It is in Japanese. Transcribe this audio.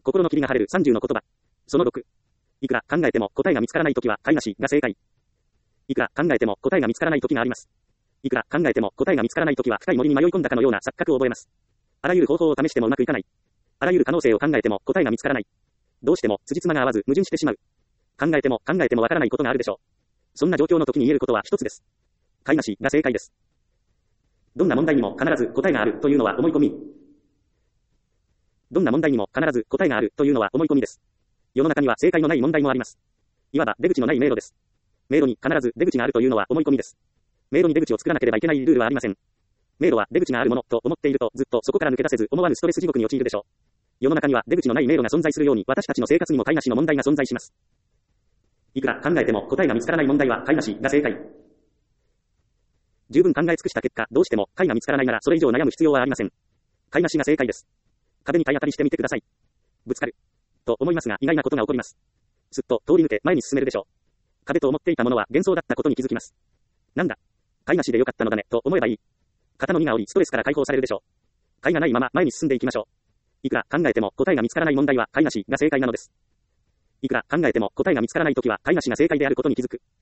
心の霧が晴れる30の言葉。その6。いくら考えても答えが見つからないときは買いなしが正解。いくら考えても答えが見つからないときがあります。いくら考えても答えが見つからないときは深い森に迷い込んだかのような錯覚を覚えます。あらゆる方法を試してもうまくいかない。あらゆる可能性を考えても答えが見つからない。どうしても辻褄が合わず矛盾してしまう。考えてもわからないことがあるでしょう。そんな状況の時に言えることは一つです。買いなしが正解です。どんな問題にも必ず答えがあるというのは思い込み。どんな問題にも必ず答えがあるというのは思い込みです。世の中には正解のない問題もあります。いわば出口のない迷路です。迷路に必ず出口があるというのは思い込みです。迷路に出口を作らなければいけないルールはありません。迷路は出口があるものと思っているとずっとそこから抜け出せず思わぬストレス地獄に陥るでしょう。世の中には出口のない迷路が存在するように私たちの生活にも買いなしの問題が存在します。いくら考えても答えが見つからない問題は買いなしが正解。十分考え尽くした結果、どうしても解が見つからないならそれ以上悩む必要はありません。買いなしが正解です。壁に体当たりしてみてください。ぶつかる。と思いますが意外なことが起こります。すっと通り抜け前に進めるでしょう。壁と思っていたものは幻想だったことに気づきます。なんだ。買いなしでよかったのだね、と思えばいい。肩の荷が下りストレスから解放されるでしょう。買いがないまま前に進んでいきましょう。いくら考えても答えが見つからない問題は買いなしが正解なのです。いくら考えても答えが見つからないときは買いなしが正解であることに気づく。